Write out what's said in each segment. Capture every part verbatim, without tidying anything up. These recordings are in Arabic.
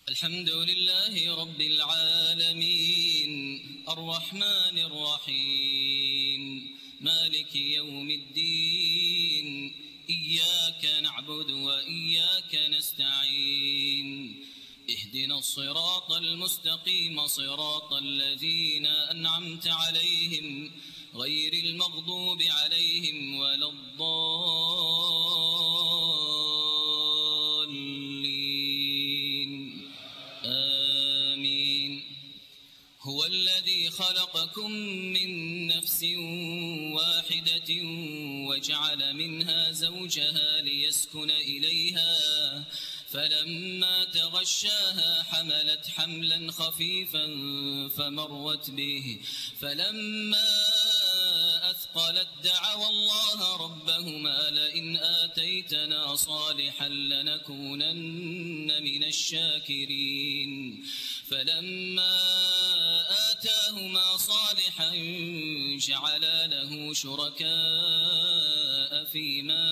الحمد لله رب العالمين الرحمن الرحيم مالك يوم الدين إياك نعبد وإياك نستعين اهدنا الصراط المستقيم صراط الذين أنعمت عليهم غير المغضوب عليهم ولا الضالين آمين. هو الذي خلقكم من نفس واحدة وجعل منها زوجها ليسكن إليها فلما تغشاها حملت حملا خفيفا فمرت به فلما أثقلت دعوا الله ربهما لئن آتيتنا صالحا لنكونن من الشاكرين فلما آتاهما صالحا جعلا له شركاء فيما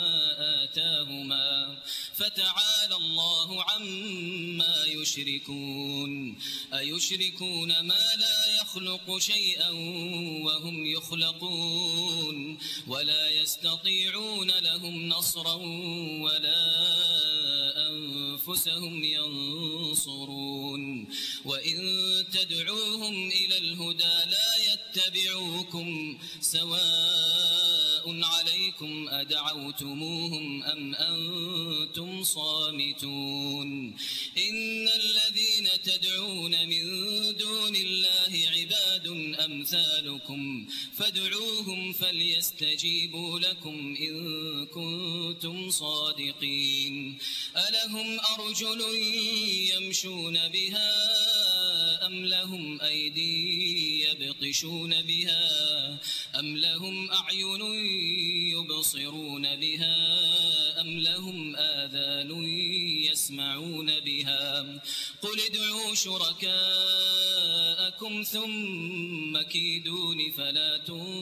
آتاهما فتعالى الله عما يشركون أيشركون ما لا يخلق شيئا وهم يخلقون ولا يستطيعون لهم نصرا ولا أنفسهم ينصرون وإن تدعوهم إلى الهدى لا يتبعوكم سواء عليكم أدعوتموهم أم أنتم صامتون إن الذين تدعون من دون الله عباد أمثالكم فادعوهم فليستجيبوا لكم إن كنتم صادقين ألهم أرجل يمشون بها أم لهم أيدي يبطشون بها أم لهم أعين يبصرون بها أم لهم آذان يسمعون بها قل ادعوا شركاءكم ثم كيدون فلا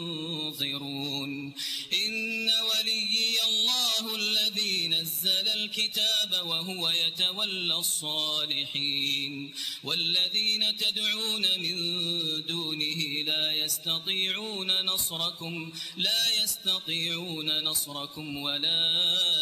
تنظرون إن وليي الله الذي نزل الكتاب وهو يتولى الصالحين والذين تدعون من دونه لا يستطيعون نصركم لا يستطيعون نصركم ولا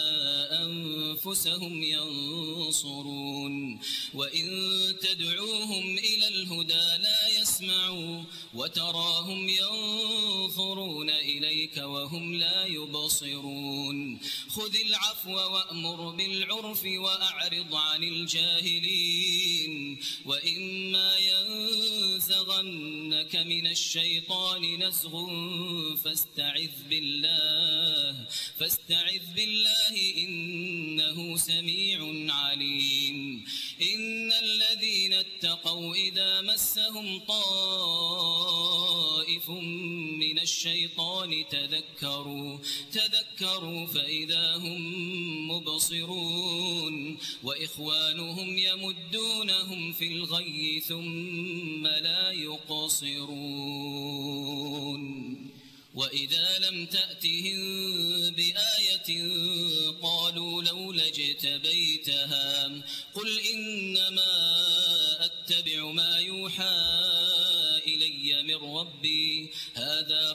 أنفسهم ينصرون وإن تدعوهم إلى الهدى لا يسمعوا وتراهم ينظرون إليك وهم لا يبصرون خذ العفو وأمر بالعرف وأعرض عن الجاهلين وإما ينزغنك من الشيطان نزغ فاستعذ بالله فاستعذ بالله إنه سميع عليم إن الذين اتقوا إذا مسهم طائف من الشيطان تذكروا تذكروا فإذا هم مبصرون وإخوانهم يمدونهم في الغي ثم لا يقصرون وإذا لم تأتهم بآية قالوا لولا اجتبيتها قل إنما أتبع ما يوحى إلي من ربي هذا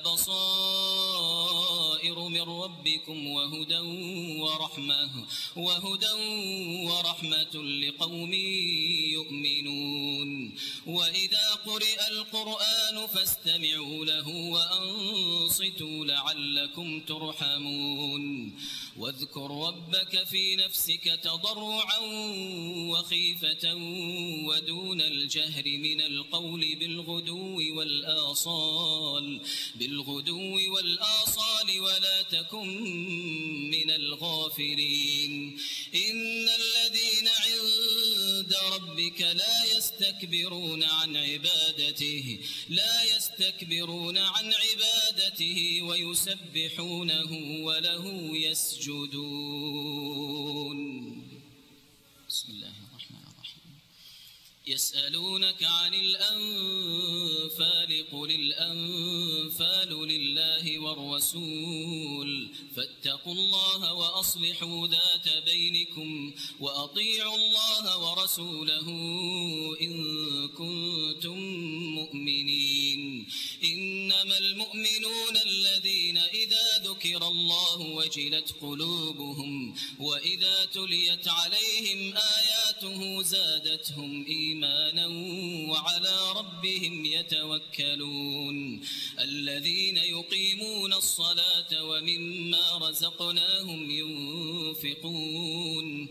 بصائر من ربكم وهدى ورحمة وهدى ورحمة لقوم يؤمنون وإذا قرئ القرآن فاستمعوا له وأنصتوا لعلكم ترحمون واذكر ربك في نفسك تضرعا وخيفة ودون الجهر من القول بالغدو والآصال بالغدو والآصال ولا تكن من الغافلين إن الذين عند ربك لا يستكبرون عن عبادته لا يستكبرون عن عبادته ويسبحونه وله يسجدون. بسم الله الرحمن الرحيم يسألونك عن الأنفال قل الأنفال لله والرسول فاتقوا الله وأصلحوا ذات بينكم وأطيعوا الله ورسوله إن كنتم مؤمنين. إنما المؤمنون الذين إذا ذكر الله وجلت قلوبهم وإذا تليت عليهم آياته زادتهم إيمانا وعلى ربهم يتوكلون. الذين يقيمون الصلاة ومما رزقناهم ينفقون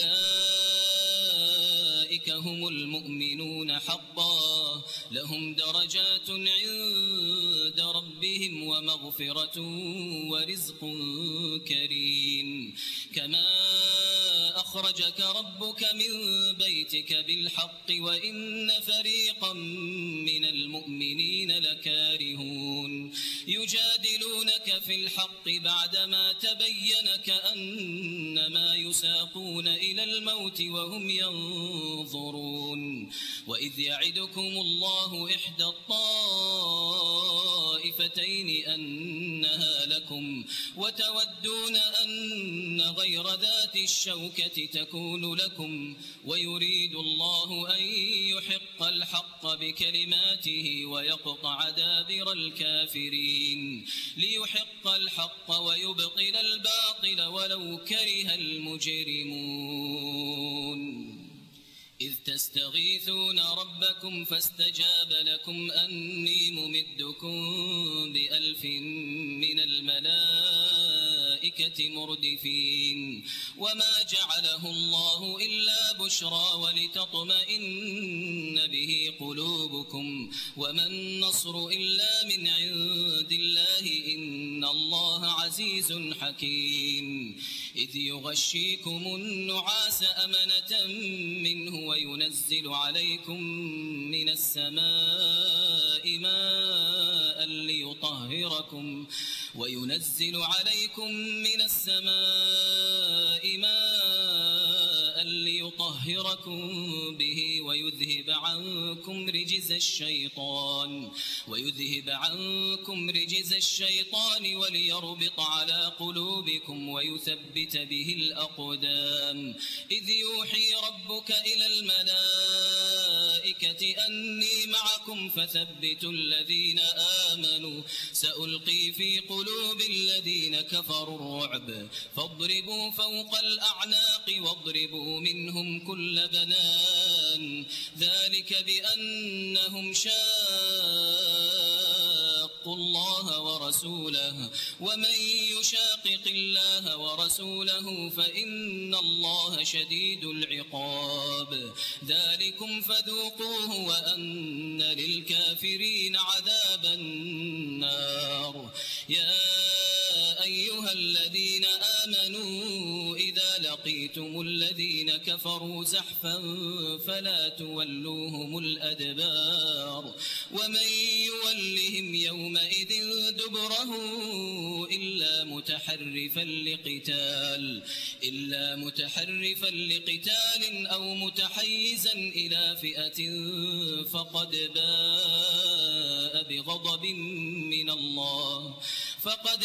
أولئك هم المؤمنون حقا لهم درجات عند ربهم ومغفرة ورزق كريم. كما أخرجك ربك من بيتك بالحق وإن فريقا من المؤمنين لكارهون. يجادلونك في الحق بعدما تبين كأنما يساقون إلى الموت وهم ينظرون. وإذ يعدكم الله إحدى الطائفتين أنها لكم وتودون أن غير ذات الشوكة تكون لكم ويريد الله أن يحق الحق بكلماته ويقطع دابر الكافرين ليحق الحق ويبطل الباطل ولو كره المجرمون. إذ تستغيثون ربكم فاستجاب لكم أني ممدكم بألف من الملائكة مردفين. وما جعله الله إلا بشرى ولتطمئن به قلوبكم وما النصر إلا من عند الله إن الله عزيز حكيم. إذ يغشيكم النعاس أمنة منه وينزل عليكم من السماء ماء ليطهركم وينزل عليكم من السماء ماء ليطهركم به ويذهب عنكم رجز الشيطان ويذهب عنكم رجز الشيطان وليربط على قلوبكم ويثبت به الأقدام. إذ يوحي ربك إلى الملائكة أني معكم فثبتوا الذين آمنوا سألقي في قلوب الذين كفروا الرعب فاضربوا فوق الأعناق واضربوا منهم كل بنان ذلك بأنهم شاقوا الله ورسوله ومن يشاقق الله ورسوله فإن الله شديد العقاب. ذلكم فذوقوه وأن للكافرين عذاب النار. يا أيها الذين آمنوا إذا لقيتم الذين كفروا زحفا فلا تولوهم الأدبار ومن يولهم يومئذ دبره إلا متحرفا لقتال إلا متحرفا لقتال أو متحيزا إلى فئة فقد باء بغضب من الله فقد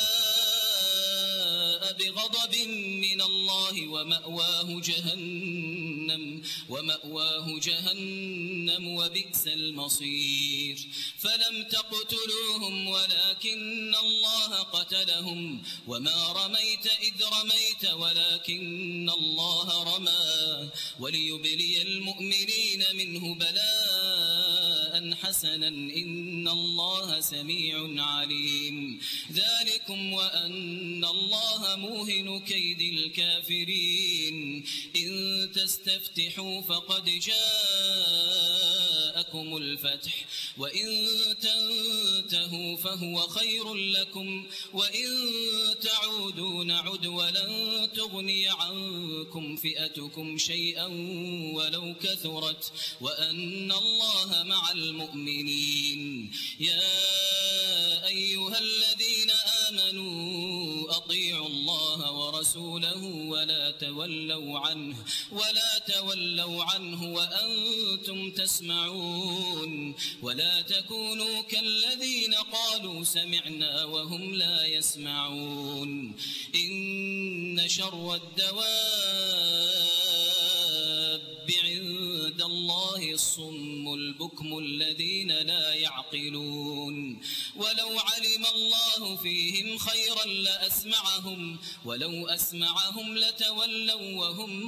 باء بغضب من الله ومأواه جهنم ومأواه جهنم وبئس المصير. فلم تقتلوهم ولكن الله قتلهم وما رميت إذ رميت ولكن الله رمى وليبلي المؤمنين منه بلاء حسنا إن الله سميع عليم. ذلكم وأن الله موهن كيد الكافرين. إن تستفتحوا فقد جاءكم الفتح وإن تنتهوا فهو خير لكم وإن تعودوا نعد ولن تغني عنكم فئتكم شيئا ولو كثرت وأن الله مع المؤمنين. يا أيها الذين آمنوا أطيعوا الله ورسوله ورسوله ولا تولوا عنه ولا تولوا عنه وأنتم تسمعون ولا تكونوا كالذين قالوا سمعنا وهم لا يسمعون إن شر الدواب عند الله الصم البكم الذين لا يعقلون ولو علم الله فيهم خيرا لأسمعهم ولو أسمعهم لتولوا وهم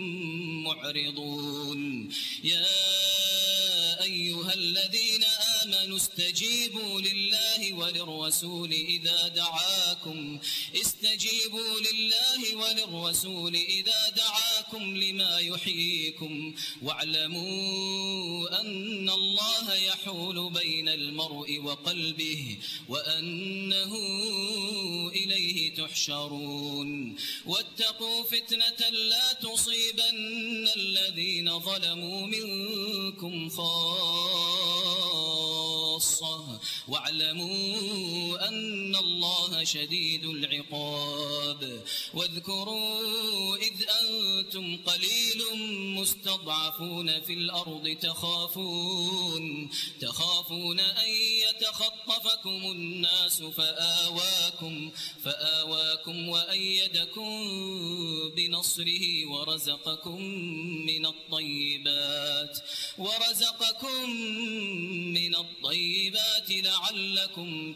معرضون يا أيها الذين آمنوا استجيبوا لله وللرسول إذا دعاكم استجيبوا لله وللرسول إذا دعاكم لما يحييكم واعلموا أن الله يحول بين المرء وقلبه وأنه إليه تحشرون واتقوا فتنة لا تصيبن الذين ظلموا منكم خاصة واعلموا أن الله شديد العقاب واذكروا إذ أنتم قليل مستضعفون في الأرض تخافون تخافون أن يتخطفكم الناس فآواكم فآواكم وأيدكم بنصره ورزقكم من الطيبات ورزقكم من الطيبات لعلكم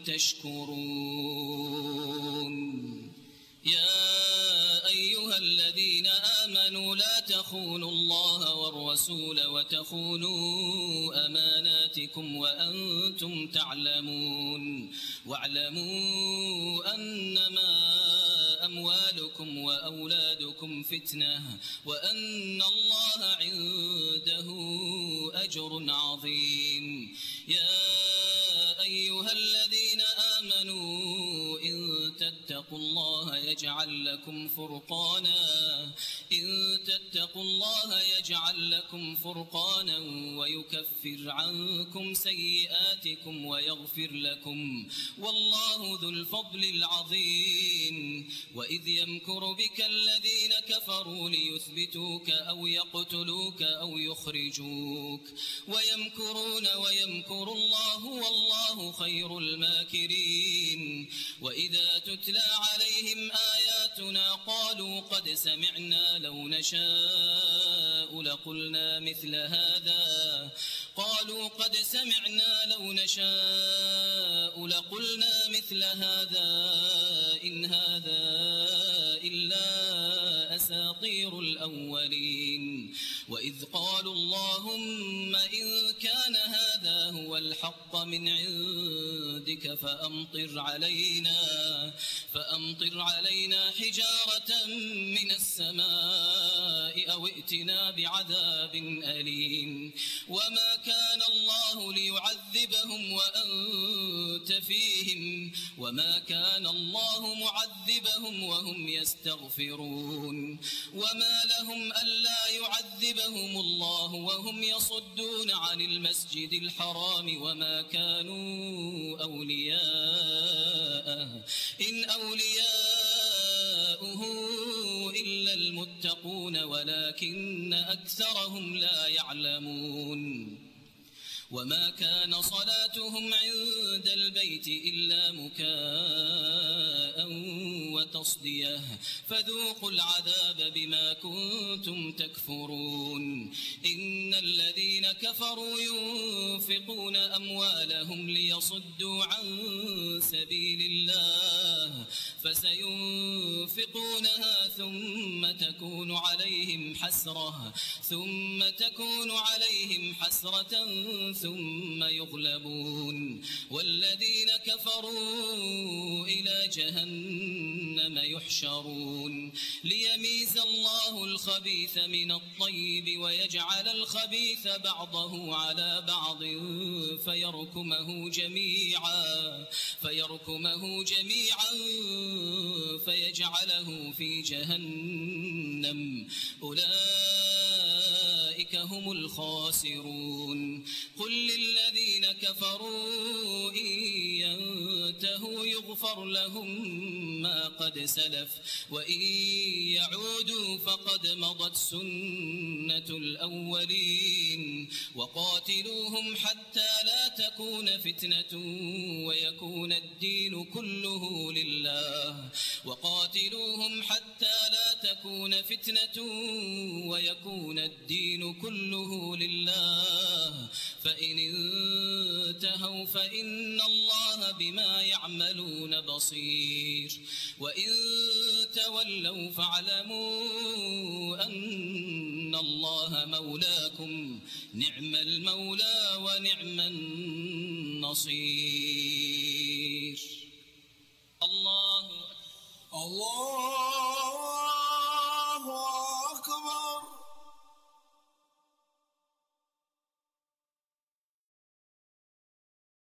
تشكرون يا أيها الذين آمنوا لا تخونوا الله والرسول وتخونوا أماناتكم وأنتم تعلمون واعلموا أنما أموالكم وأولادكم فتنة وأن الله عنده أجر عظيم يا أيها الذين آمنوا إن تتقوا الله يجعل لكم فرقانا إن تتقوا الله يجعل لكم فرقانا ويكفر عنكم سيئاتكم ويغفر لكم والله ذو الفضل العظيم وإذ يمكر بك الذين كفروا ليثبتوك أو يقتلوك أو يخرجوك ويمكرون ويمكر الله والله خير الماكرين وإذا تتلى عليهم آياتنا قالوا قد سمعنا لو نشاء لقلنا مثل هذا قالوا قد سمعنا لو نشاء لقلنا مثل هذا إن هذا إلا أساطير الأولين وإذ قالوا اللهم إن كان هذا هو الحق من عندك فأمطر علينا فأمطر علينا حجارة من السماء أو ائتنا بعذاب أليم وما كان الله ليعذبهم وأنت فيهم وما كان الله معذبهم وهم يستغفرون وما لهم ألا يعذبهم الله وهم يصدون عن المسجد الحرام وما كانوا أولياءه إن أولياؤه إلا المتقون ولكن أكثرهم لا يعلمون وما كان صلاتهم عند البيت إلا مكاء وتصدية فذوقوا العذاب بما كنتم تكفرون إن الذين كفروا ينفقون أموالهم ليصدوا عن سبيل الله فسينفقونها ثم تكون عليهم حسرة ثم تكون عليهم حسرة ثم يغلبون والذين كفروا إلى جهنم يحشرون ليميز الله الخبيث من الطيب ويجعل الخبيث بعضه على بعض فيركمه جميعا فيركمه جميعا فيجعله في جهنم أولئك فأولئك هم الخاسرون قل للذين كفروا إن ينتهوا يغفر لهم ما قد سلف وإن يعودوا فقد مضت سنة الأولين وقاتلوهم حتى لا تكون فتنة ويكون الدين كله لله وقاتلوهم حتى لا تكون فتنة ويكون الدين كله لله فإن انتهوا فإن الله بما يعملون بصير وإن تولوا فاعلموا أن الله مولاكم نعم المولى ونعم النصير الله الله